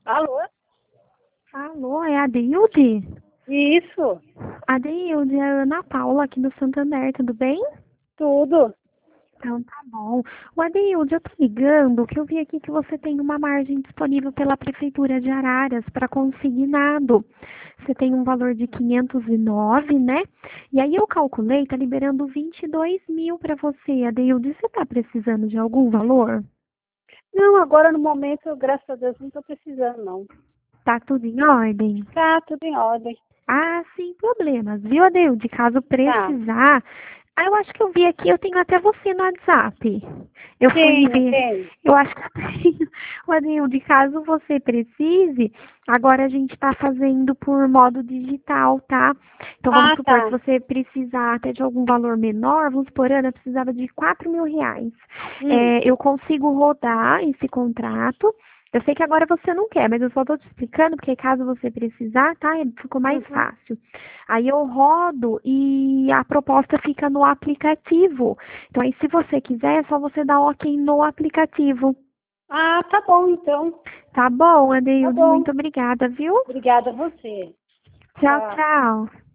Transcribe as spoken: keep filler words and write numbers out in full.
Alô? Alô, é a Adeilde? Isso, Adeilde, é a Ana Paula aqui do Santander, tudo bem? tudo. Então tá bom. O Adeilde, eu tô ligando que eu vi aqui que você tem uma margem disponível pela Prefeitura de Araras para consignado. Você tem um valor de quinhentos e nove, né? E aí eu calculei, tá liberando vinte e dois mil para você, Adeilde. Você tá precisando de algum valor? Não, agora no momento, graças a Deus, não estou precisando, não. Tá tudo em ordem? Tá tudo em ordem. Ah, sem problemas, viu, Adeilde? Caso Tá. precisar. Ah, eu acho que eu vi aqui, eu tenho até você no WhatsApp. Eu fui Tenho, ver, tenho. eu acho que eu tenho. O Adeilde, caso você precise, agora a gente está fazendo por modo digital, tá? Então vamos Ah, supor, se tá. você precisar até de algum valor menor, vamos supor, Ana, precisava de quatro mil reais. Hum, É, eu consigo rodar esse contrato. Eu sei que agora você não quer, mas eu só estou te explicando, porque caso você precisar, tá? Ficou mais uhum. fácil. Aí eu rodo e a proposta fica no aplicativo. Então aí se você quiser, é só você dar ok no aplicativo. Ah, tá bom, então. Tá bom, Tá Adeilde? bom. Muito obrigada, viu? Obrigada a você. Tchau, Tchau. tchau.